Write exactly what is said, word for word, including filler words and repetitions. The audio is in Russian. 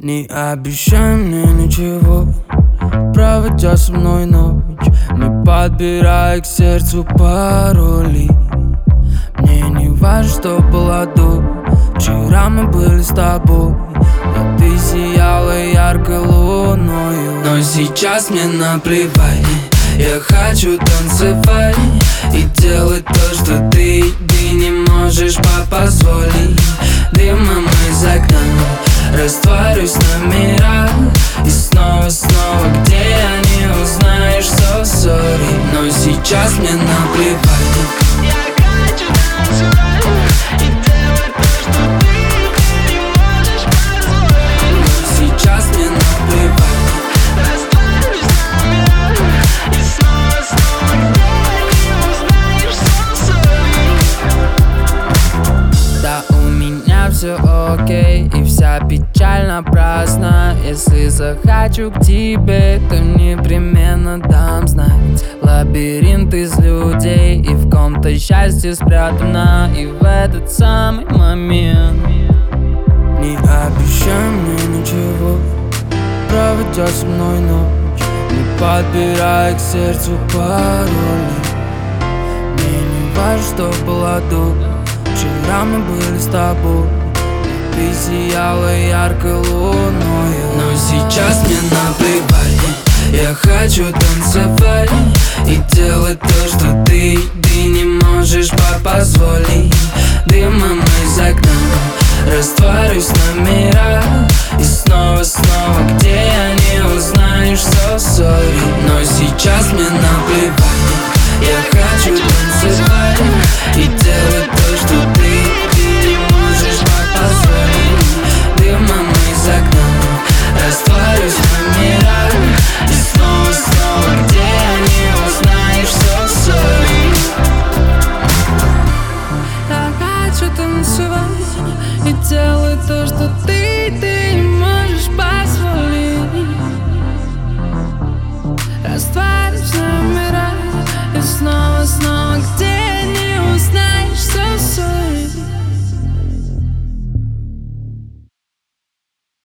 Не обещай мне ничего, проводя со мной ночь, не подбирая к сердцу пароли. Мне не важно, что было до. Вчера мы были с тобой, а ты сияла яркой луною. Но сейчас мне наплевать, я хочу танцевать и делать то, что ты, ты не можешь позволить. Дымом из окна растворюсь на мирах, и снова, снова, где я не узнаешь, so sorry. Но сейчас мне наплевать. Я хочу танцевать и делать то, что ты, ты не можешь позволить. Но сейчас мне наплевать. Растворюсь на мирах, и снова, снова, где я не узнаешь, so sorry. Да, у меня все окей, и вся печаль напрасна. Если захочу к тебе, то непременно дам знать. Лабиринт из людей, и в ком-то счастье спрятано. И в этот самый момент не обещай мне ничего, проводя со мной ночь, не подбирая к сердцу пароли. Мне не важно, что было до. Вчера мы были с тобой, ты сияла яркой луною. Но сейчас мне наплевать, я хочу танцевать и делать то, что ты, ты не можешь позволить. Дымом из окна растворюсь на мирах, и снова, снова, где я не узнаешь, so sorry. Но сейчас мне наплевать, я хочу танцевать и делать то, что ты, ты не можешь позволить. Дымом из окна растворюсь на мирах, и снова, снова, где я не узнаешь, so sorry. Я хочу танцевать и делать то, что ты, ты не можешь позволить. Растворюсь на мирах, и снова, снова, где не узнаешь, so sorry.